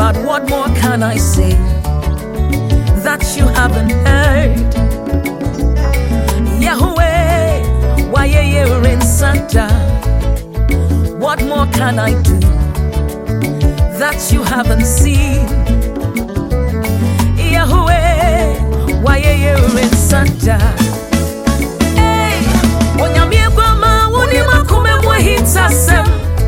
God, what more can I say that you haven't heard? Yahweh, why you're in Santa? What more can I do that you haven't seen? Yahweh, why you're in Santa? Hey, onyamie kwama woni makume mwahitasem.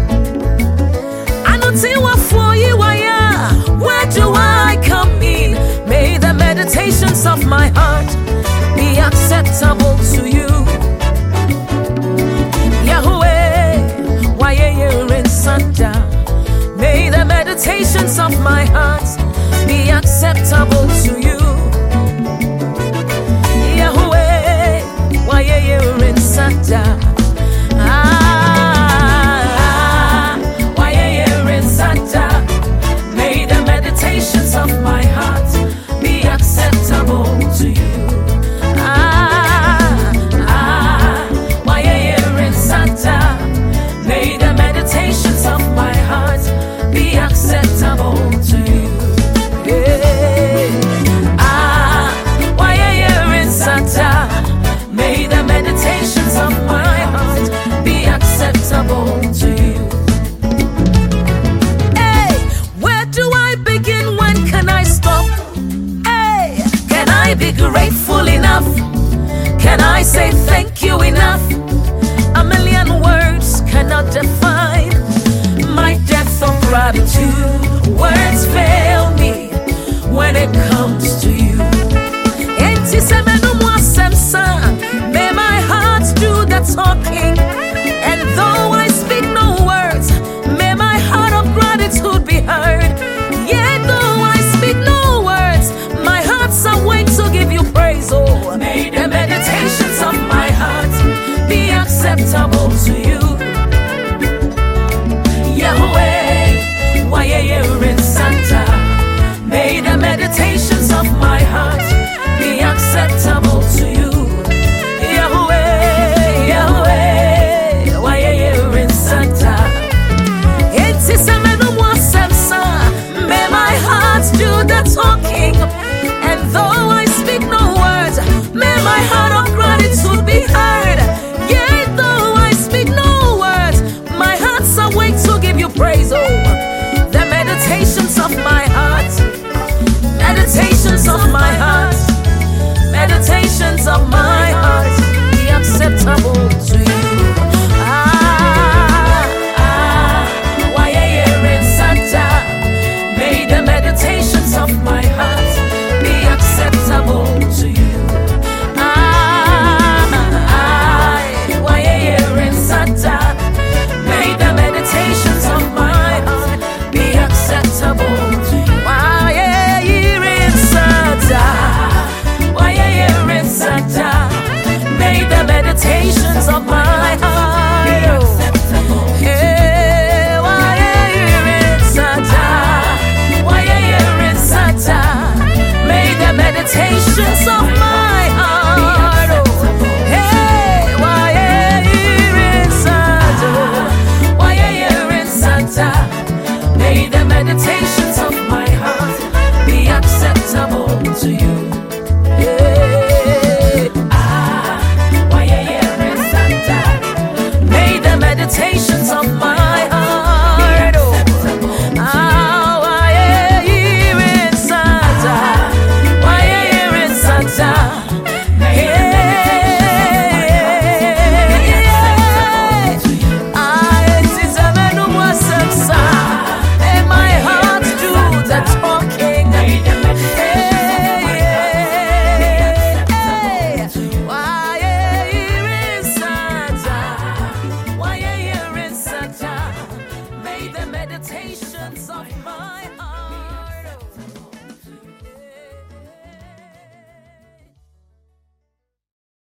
Where do I come in? May the meditations of my heart be acceptable to you. Yahweh, why you're in Santa? May the meditations of my heart be acceptable to you. Yahweh, why you're in Santa? Of my heart be acceptable to you. Why you're in Santa? May the meditations of my heart be acceptable to you. Why you're in Santa? May the meditations of my heart be acceptable to you. Be grateful enough? Can I say thank you enough? A million words cannot define my depth of gratitude. Words fail me when it comes